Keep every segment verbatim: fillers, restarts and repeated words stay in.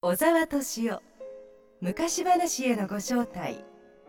小沢敏夫昔話へのご招待。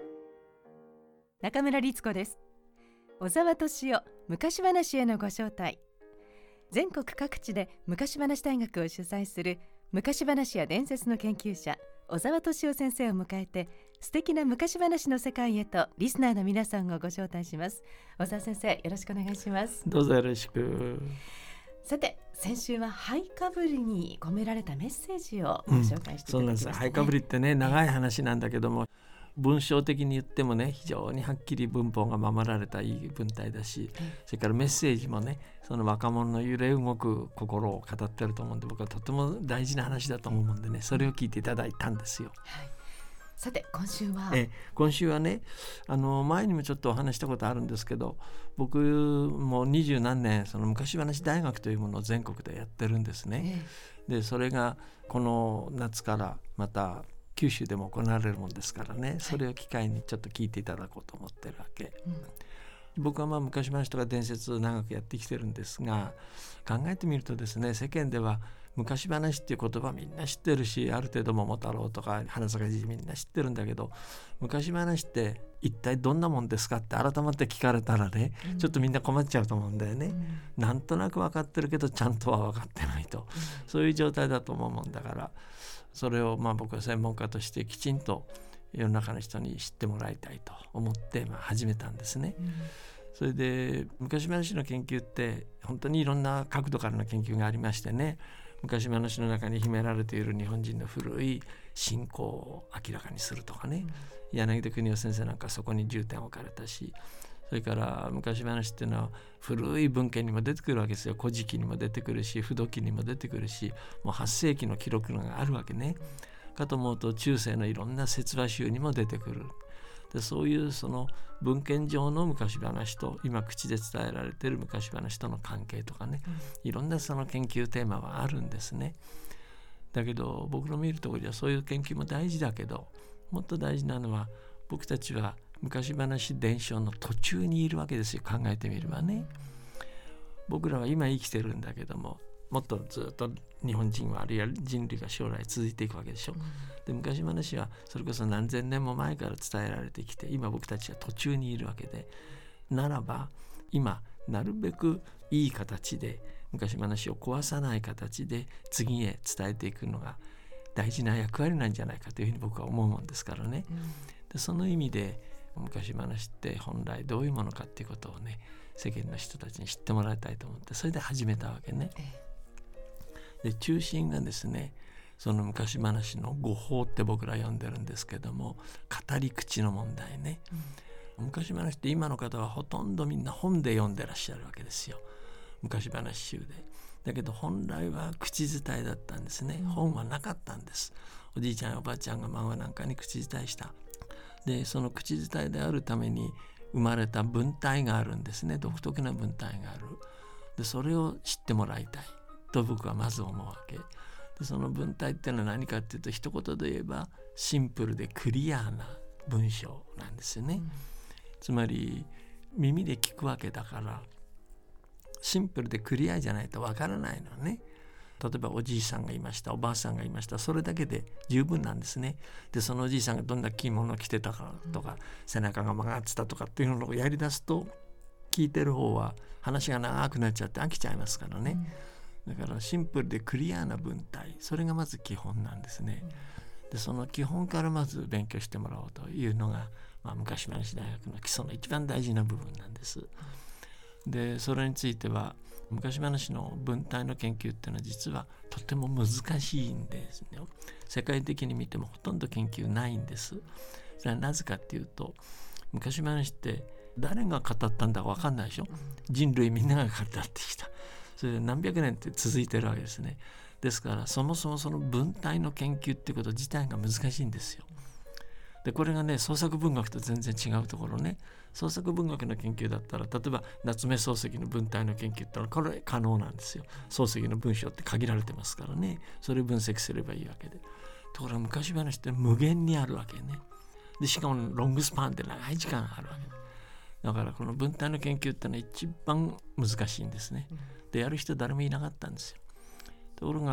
中村律子です。小沢敏夫昔話へのご招待。全国各地で昔話大学を主催する昔話や伝説の研究者小沢敏夫先生を迎えて、素敵な昔話の世界へとリスナーの皆さんをご招待します。小沢先生、よろしくお願いします。 どうぞよろしく。 さて、先週はハイカブリに込められたメッセージをご紹介していただきましたね。 うん、そうなんです。ハイカブリってね、長い話なんだけども、文章的に言ってもね、非常にはっきり文法が守られたいい文体だし、うん、それからメッセージもね、その若者の揺れ動く心を語ってると思うんで、僕はとても大事な話だと思うんでね、それを聞いていただいたんですよ。 はい、さて今週はえ今週はね、あの前にもちょっとお話したことあるんですけど、僕も二十何年その昔話大学というものを全国でやってるんですね。えでそれがこの夏からまた九州でも行われるもんですからね、それを機会にちょっと聞いていただこうと思ってるわけ、うん、僕はまあ昔話とか伝説長くやってきてるんですが、考えてみるとですね、世間では昔話っていう言葉みんな知ってるし、ある程度桃太郎とか花咲かじじみんな知ってるんだけど、昔話って一体どんなもんですかって改まって聞かれたらね、うん、ちょっとみんな困っちゃうと思うんだよね、うん、なんとなく分かってるけどちゃんとは分かってないと、うん、そういう状態だと思うもんだから、それをまあ僕は専門家としてきちんと世の中の人に知ってもらいたいと思ってまあ始めたんですね、うん、それで昔話の研究って本当にいろんな角度からの研究がありましてね、昔話の中に秘められている日本人の古い信仰を明らかにするとかね、うん、柳田国男先生なんかそこに重点を置かれたし、それから昔話っていうのは古い文献にも出てくるわけですよ。古事記にも出てくるし、不土記にも出てくるし、もうはっ世紀の記録があるわけね。かと思うと中世のいろんな説話集にも出てくる。でそういうその文献上の昔話と今口で伝えられている昔話との関係とかね、いろんなその研究テーマはあるんですね。だけど僕の見るところではそういう研究も大事だけど、もっと大事なのは僕たちは昔話伝承の途中にいるわけですよ。考えてみればね、僕らは今生きてるんだけども、もっとずっと日本人はあるいは人類が将来続いていくわけでしょ、うん、で昔話はそれこそ何千年も前から伝えられてきて、今僕たちは途中にいるわけで、ならば今なるべくいい形で昔話を壊さない形で次へ伝えていくのが大事な役割なんじゃないかというふうに僕は思うもんですからね、うん、でその意味で昔話って本来どういうものかっていうことをね、世間の人たちに知ってもらいたいと思って、それで始めたわけね。で中心がですね、その昔話の語法って僕ら呼んでるんですけども、語り口の問題ね、うん、昔話って今の方はほとんどみんな本で読んでらっしゃるわけですよ。昔話集で。だけど本来は口伝えだったんですね、うん、本はなかったんです。おじいちゃんおばあちゃんが孫なんかに口伝えした。でその口伝えであるために生まれた文体があるんですね。独特な文体がある。でそれを知ってもらいたいと僕はまず思うわけで、その文体っていうのは何かっていうと、一言で言えばシンプルでクリアな文章なんですよね、うん、つまり耳で聞くわけだからシンプルでクリアじゃないとわからないのね。例えばおじいさんがいました、おばあさんがいました、それだけで十分なんですね。でそのおじいさんがどんな着物を着てたかとか、うん、背中が曲がってたとかっていうのをやり出すと、聞いてる方は話が長くなっちゃって飽きちゃいますからね、うん、だからシンプルでクリアな文体、それがまず基本なんですね、うん、でその基本からまず勉強してもらおうというのが、まあ、昔話大学の基礎の一番大事な部分なんです。でそれについては昔話の文体の研究っていうのは実はとても難しいんですね。世界的に見てもほとんど研究ないんです。それはなぜかっていうと、昔話って誰が語ったんだか分かんないでしょ。人類みんなが語ってきた。それで何百年って続いてるわけですね。ですからそもそもその文体の研究っていうこと自体が難しいんですよ。でこれがね、創作文学と全然違うところね。創作文学の研究だったら、例えば夏目漱石の文体の研究ってのはこれ可能なんですよ。漱石の文章って限られてますからね、それを分析すればいいわけで。ところが昔話って無限にあるわけね。でしかもロングスパンで長い時間あるわけで、だからこの文体の研究ってのは一番難しいんですね。でやる人誰もいなかったんですよ。ところが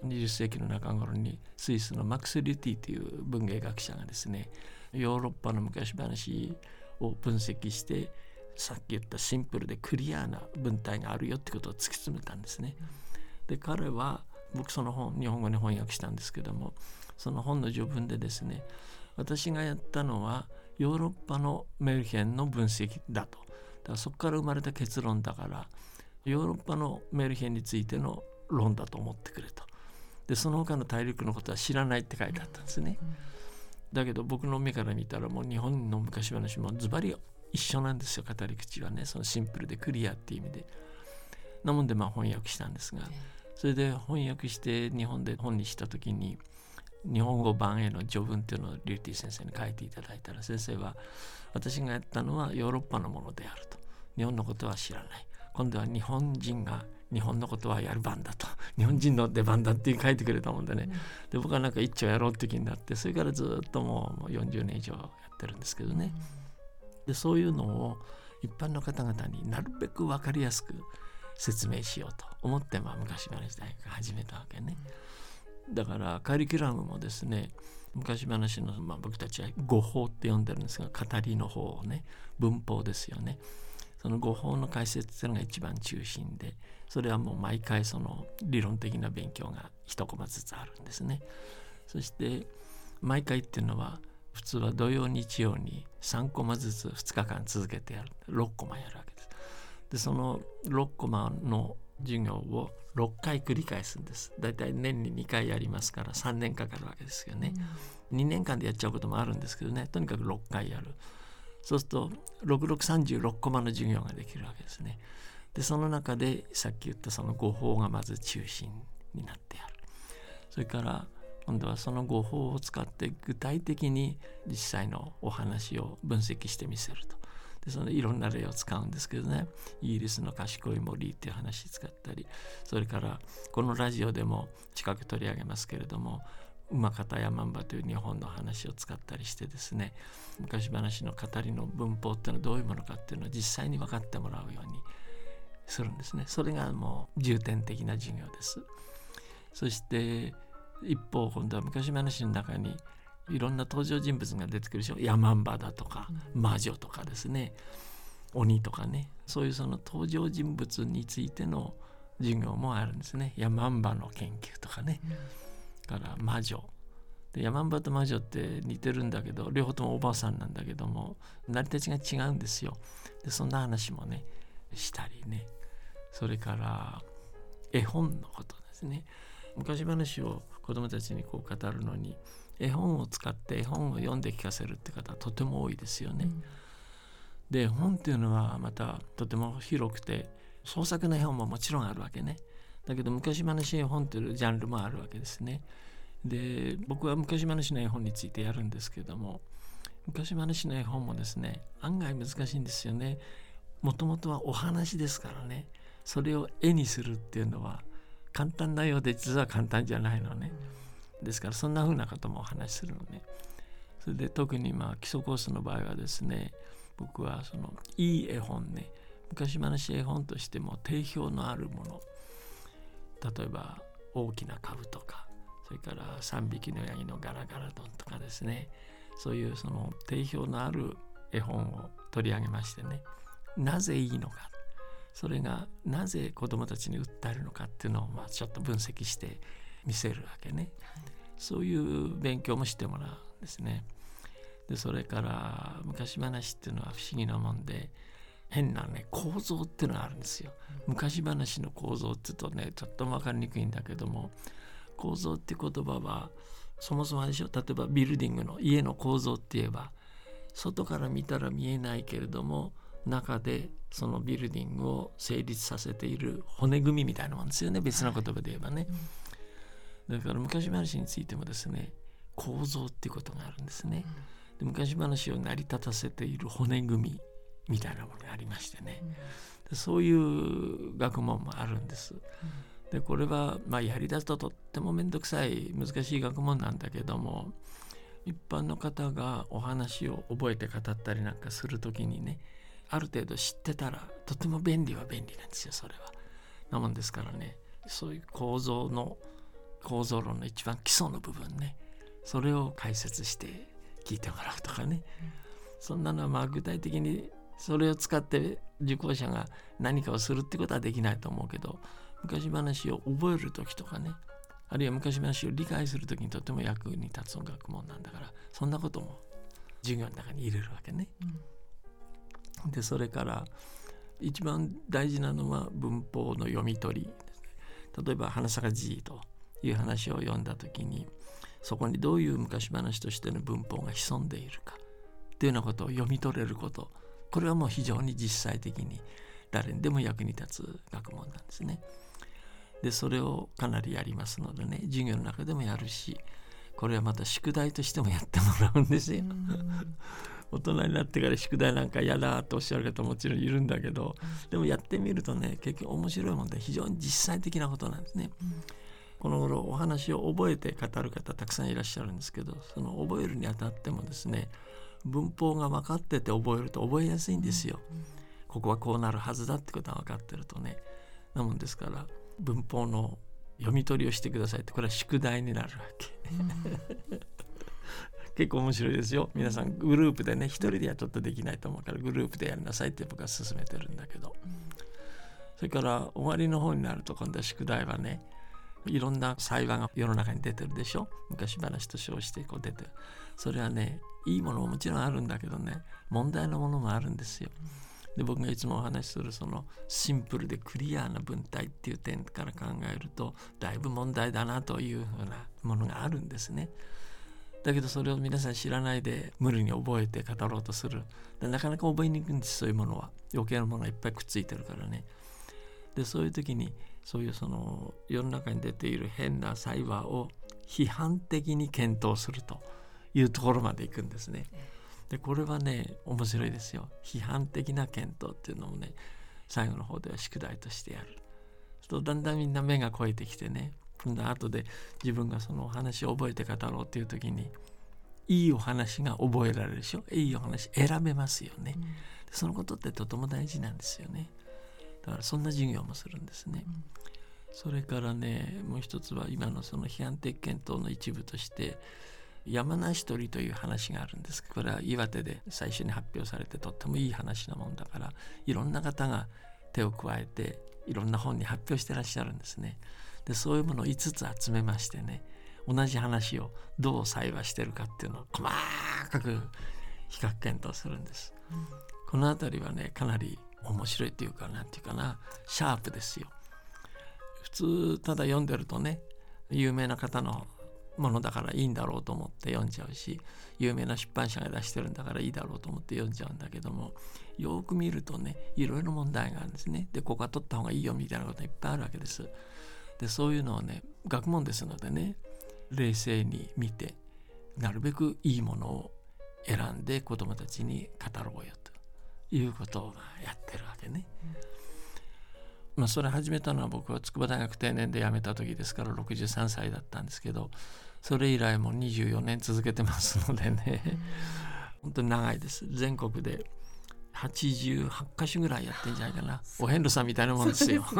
にじゅっ世紀の中頃にスイスのマックス・リュティという文芸学者がですね、ヨーロッパの昔話を分析して、さっき言ったシンプルでクリアな文体があるよってことを突き詰めたんですね。で彼は、僕その本日本語に翻訳したんですけども、その本の序文でですね、私がやったのはヨーロッパのメルヘンの分析だと。だからそこから生まれた結論だから、ヨーロッパのメルヘンについての論だと思ってくれと。でその他の大陸のことは知らないって書いてあったんですね。だけど僕の目から見たら、もう日本の昔話もズバリ一緒なんですよ、語り口はね。そのシンプルでクリアっていう意味で。なもんでまあ翻訳したんですが、それで翻訳して日本で本にした時に、日本語版への序文っていうのをリューティ先生に書いていただいたら、先生は、私がやったのはヨーロッパのものであると、日本のことは知らない、今度は日本人が日本のことはやる番だと、日本人の出番だって書いてくれたもんでね、で僕はなんか一丁やろうって気になって、それからずっともうよんじゅうねん以上やってるんですけどね。でそういうのを一般の方々になるべく分かりやすく説明しようと思って、まあ、昔話大学始めたわけね。だからカリキュラムもですね、昔話の、まあ、僕たちは語法って呼んでるんですが、語りの方をね、文法ですよね。その語法の解説っていうのが一番中心で、それはもう毎回その理論的な勉強が一コマずつあるんですね。そして毎回っていうのは、普通は土曜日曜にさんコマずつふつかかん続けてやる、ろっコマやるわけです。でそのろっコマの授業をろっかい繰り返すんです。だいたい年ににかいやりますからさんねんかかるわけですよね、うん、にねんかんでやっちゃうこともあるんですけどね、とにかくろっかいやる。そうするとろくろくさんじゅうろっコマの授業ができるわけですね。でその中でさっき言ったその語法がまず中心になってやる。それから今度はその語法を使って具体的に実際のお話を分析してみせると。でそのいろんな例を使うんですけどね、イギリスの賢い森っていう話使ったり、それからこのラジオでも近く取り上げますけれども、馬方やマンバという日本の話を使ったりしてですね、昔話の語りの文法っていうのはどういうものかっていうのを実際に分かってもらうようにするんですね。それがもう重点的な授業です。そして一方、今度は昔話の中にいろんな登場人物が出てくるでしょ。ヤマンバだとか魔女とかですね、鬼とかね、そういうその登場人物についての授業もあるんですね。ヤマンバの研究とかね、うん、から魔女で、ヤマンバと魔女って似てるんだけど、両方ともおばあさんなんだけども成り立ちが違うんですよ。でそんな話もねしたりね、それから絵本のことですね。昔話を子どもたちにこう語るのに、絵本を使って絵本を読んで聞かせるって方はとても多いですよね、うん、で本っていうのはまたとても広くて、創作の絵本ももちろんあるわけね。だけど昔話絵本というジャンルもあるわけですね。で僕は昔話の絵本についてやるんですけども、昔話の絵本もですね、案外難しいんですよね。もともとはお話ですからね、それを絵にするっていうのは簡単なようで実は簡単じゃないのね。ですからそんな風なこともお話しするのね。それで特にまあ基礎コースの場合はですね、僕はそのいい絵本ね、昔話絵本としても定評のあるもの、例えば大きな株とか、それから三匹のヤギのガラガラドンとかですね、そういうその定評のある絵本を取り上げましてね、なぜいいのか、それがなぜ子どもたちに訴えるのかっていうのをまあちょっと分析して見せるわけね、はい、そういう勉強もしてもらうんですね。でそれから昔話っていうのは不思議なもんで、変なね構造っていうのがあるんですよ。昔話の構造って言うとねちょっと分かりにくいんだけども、構造っていう言葉はそもそもあれでしょ。例えばビルディングの家の構造って言えば、外から見たら見えないけれども中でそのビルディングを成立させている骨組みみたいなもんですよね、別の言葉で言えばね、はい、だから昔話についてもですね、構造っていうことがあるんですね、で昔話を成り立たせている骨組みみたいなものがありましてね、でそういう学問もあるんです。でこれはまあやりだすととってもめんどくさい難しい学問なんだけども、一般の方がお話を覚えて語ったりなんかするときにね、ある程度知ってたらとても便利は便利なんですよ、それは。なもんですからね、そういう構造の構造論の一番基礎の部分ね、それを解説して聞いてもらうとかね、うん、そんなのはまあ具体的にそれを使って受講者が何かをするってことはできないと思うけど、昔話を覚える時とかね、あるいは昔話を理解する時にとても役に立つ学問なんだから、そんなことも授業の中に入れるわけね、うん、でそれから一番大事なのは文法の読み取り。例えば花咲かじいという話を読んだ時に、そこにどういう昔話としての文法が潜んでいるかというようなことを読み取れること、これはもう非常に実際的に誰にでも役に立つ学問なんですね。でそれをかなりやりますのでね、授業の中でもやるし、これはまた宿題としてもやってもらうんですよ。大人になってから宿題なんか嫌だとおっしゃる方もちろんいるんだけど、でもやってみるとね、結局面白いもんで非常に実際的なことなんですね、うん、この頃お話を覚えて語る方たくさんいらっしゃるんですけど、その覚えるにあたってもですね、文法が分かってて覚えると覚えやすいんですよ、うん、ここはこうなるはずだってことが分かってるとね。なもんですから文法の読み取りをしてくださいって、これは宿題になるわけ、うん結構面白いですよ。皆さんグループでね、一人ではちょっとできないと思うからグループでやりなさいって僕は勧めてるんだけど、うん、それから終わりの方になると今度は宿題はね、いろんな裁判が世の中に出てるでしょ。昔話と称してこう出てる。それはね、いいものももちろんあるんだけどね、問題のものもあるんですよ。で僕がいつもお話しするそのシンプルでクリアな文体っていう点から考えるとだいぶ問題だなというふうなものがあるんですね。だけどそれを皆さん知らないで無理に覚えて語ろうとする。でなかなか覚えにくいんです。そういうものは余計なものがいっぱいくっついてるからね。でそういう時にそういうその世の中に出ている変な裁話を批判的に検討するというところまで行くんですね。でこれはね面白いですよ。批判的な検討っていうのもね、最後の方では宿題としてやるとだんだんみんな目が肥えてきてね、今度後で自分がそのお話を覚えて語ろうっていう時にいいお話が覚えられるでしょ。いいお話選べますよね、うん、そのことってとても大事なんですよね。だからそんな授業もするんですね、うん、それからねもう一つは今のその批判的検討の一部として山梨取りという話があるんです。これは岩手で最初に発表されてとってもいい話なもんだから、いろんな方が手を加えていろんな本に発表してらっしゃるんですね。でそういうものをいつつ集めましてね、同じ話をどう裁話してるかっていうのを細かく比較検討するんです、うん、このあたりはねかなり面白いっていうかなんていうかな、シャープですよ。普通ただ読んでるとね、有名な方のものだからいいんだろうと思って読んじゃうし、有名な出版社が出してるんだからいいだろうと思って読んじゃうんだけども、よく見るとねいろいろ問題があるんですね。でここは取った方がいいよみたいなことがいっぱいあるわけです。でそういうのをね学問ですのでね、冷静に見てなるべくいいものを選んで子どもたちに語ろうよということをやってるわけね、うんまあ、それ始めたのは僕は筑波大学定年で辞めた時ですからろくじゅうさんさいだったんですけど、それ以来もにじゅうよねん続けてますのでね、うん、本当に長いです。全国ではちじゅうはちかしょぐらいやってんじゃないかな。お遍路さんみたいなもんですよ。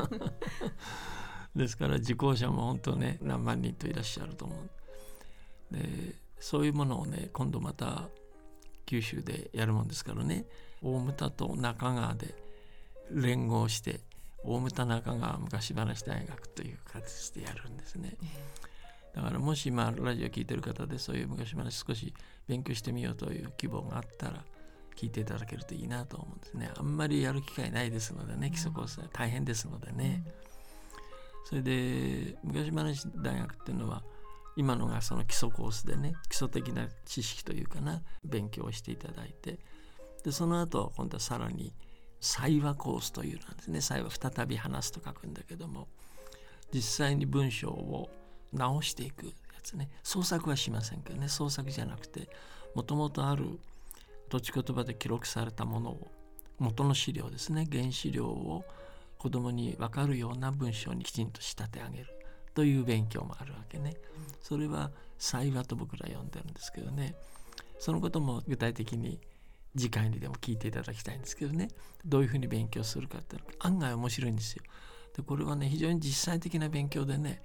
ですから受講者も本当ね何万人といらっしゃると思う。でそういうものをね今度また九州でやるもんですからね、大牟田と中川で連合して大牟田中川昔話大学という形でやるんですね。だからもし今ラジオ聞いてる方でそういう昔話少し勉強してみようという希望があったら聞いていただけるといいなと思うんですね。あんまりやる機会ないですのでね、基礎コースは大変ですのでね、うんそれで昔話大学っていうのは今のがその基礎コースでね、基礎的な知識というかな勉強をしていただいて、でその後今度はさらに再話コースというなんですね。再話再び話すと書くんだけども、実際に文章を直していくやつね。創作はしませんけどね、創作じゃなくてもともとある土地言葉で記録されたものを、元の資料ですね、原資料を子供に分かるような文章にきちんと仕立て上げるという勉強もあるわけね。それは再話と僕ら呼んでるんですけどね、そのことも具体的に次回にでも聞いていただきたいんですけどね、どういうふうに勉強するかって案外面白いんですよ。でこれはね非常に実際的な勉強でね、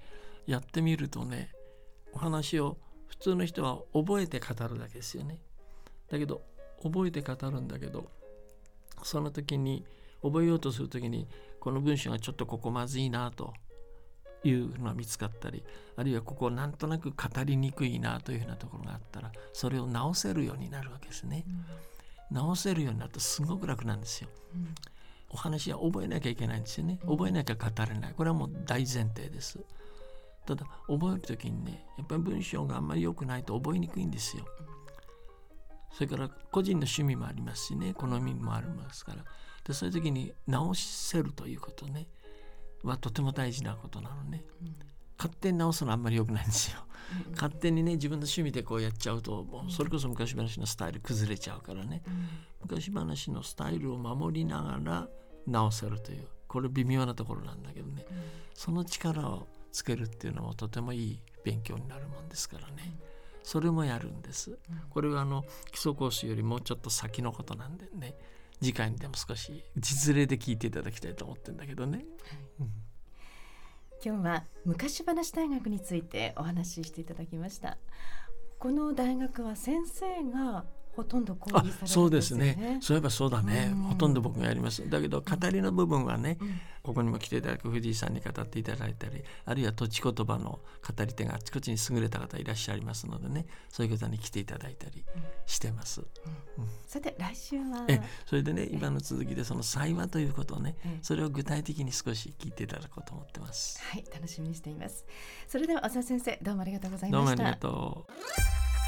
やってみるとね、お話を普通の人は覚えて語るだけですよね。だけど覚えて語るんだけど、その時に覚えようとする時にこの文章がちょっとここまずいなというのが見つかったり、あるいはここなんとなく語りにくいなというふうなところがあったら、それを直せるようになるわけですね、うん、直せるようになるとすごく楽なんですよ、うん、お話は覚えなきゃいけないんですよね。覚えなきゃ語れない、これはもう大前提です。ただ覚える時にね、やっぱり文章があんまり良くないと覚えにくいんですよ。それから個人の趣味もありますしね、好みもありますから、でそういう時に直せるということねはとても大事なことなのね、うん、勝手に直すのはあんまり良くないんですよ、うん、勝手にね自分の趣味でこうやっちゃうと、もうそれこそ昔話のスタイル崩れちゃうからね、うん、昔話のスタイルを守りながら直せるという、これ微妙なところなんだけどね、うん、その力をつけるっていうのもとてもいい勉強になるもんですからね、うん、それもやるんです、うん、これはあの基礎コースよりもうちょっと先のことなんでね、次回にでも少し実例で聞いていただきたいと思ってるんだけどね、はいうん、 今日は昔話大学についてお話ししていただきました。この大学は先生がほとんど講義されるんですよね。 あ、そうですね。そういえばそうだね、うん、ほとんど僕がやります。だけど語りの部分はね、うん、ここにも来ていただく藤井さんに語っていただいたり、あるいは土地言葉の語り手があちこちに優れた方いらっしゃいますのでね、そういう方に来ていただいたりしてます、 うんうん、さて来週はえそれでね、今の続きでその祭話ということをね、それを具体的に少し聞いていただこうと思ってます。 はい、楽しみにしています。それでは小沢先生、どうもありがとうございました。 どうもありがとう。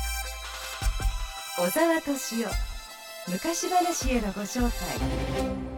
小沢敏夫、昔話へのご招待。